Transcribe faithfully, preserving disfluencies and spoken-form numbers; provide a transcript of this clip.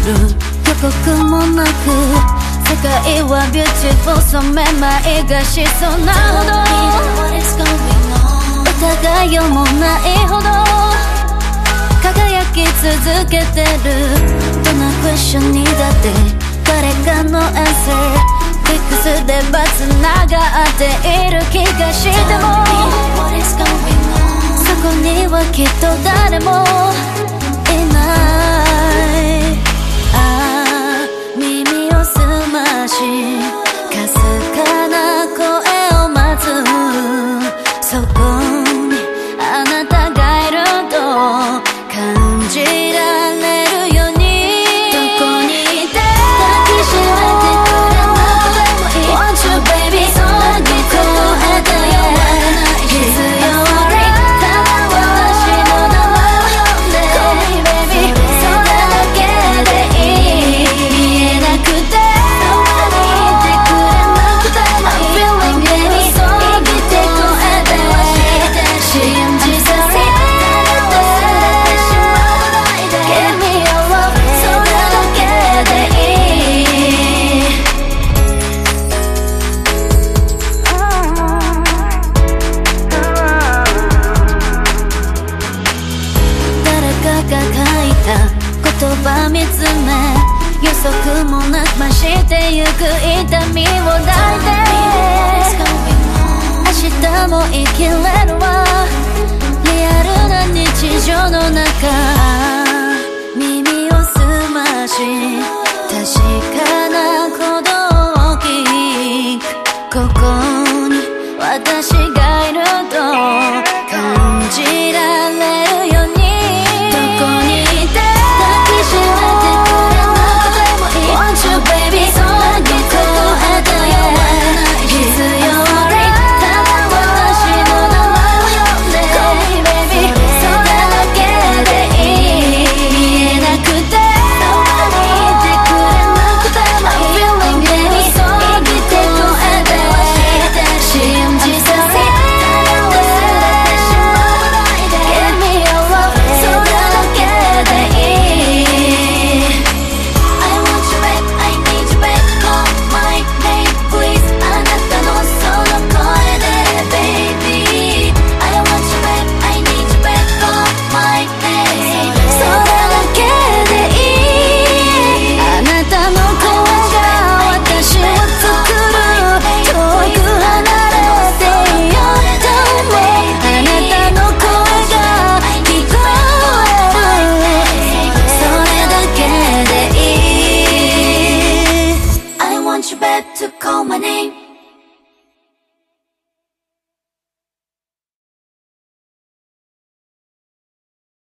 る予告もなく世界はビューティフル染めまいがしそうなほど疑いようもないほど輝き続けてるどんなクエスチョンにだって誰かのアンサーフィックスでバツながっている気がしてもそこにはきっと誰もいないああ耳を澄ましかすかな声を待つそこにあなたがいると感じられるようにどこにいて抱きしめてくれなくてもいい Want you baby そんなにこえたよ必要ありただ私の名前を呼んで Call me baby それだけでいい見えなくてそばにいてくれなくてもいい I'm feeling baby そう生きてこえて信じさせてGive me your love それだけでいい誰かが書いた言葉見つめ予測もなく増してゆく痛みを抱いて明日も生きれるわリアル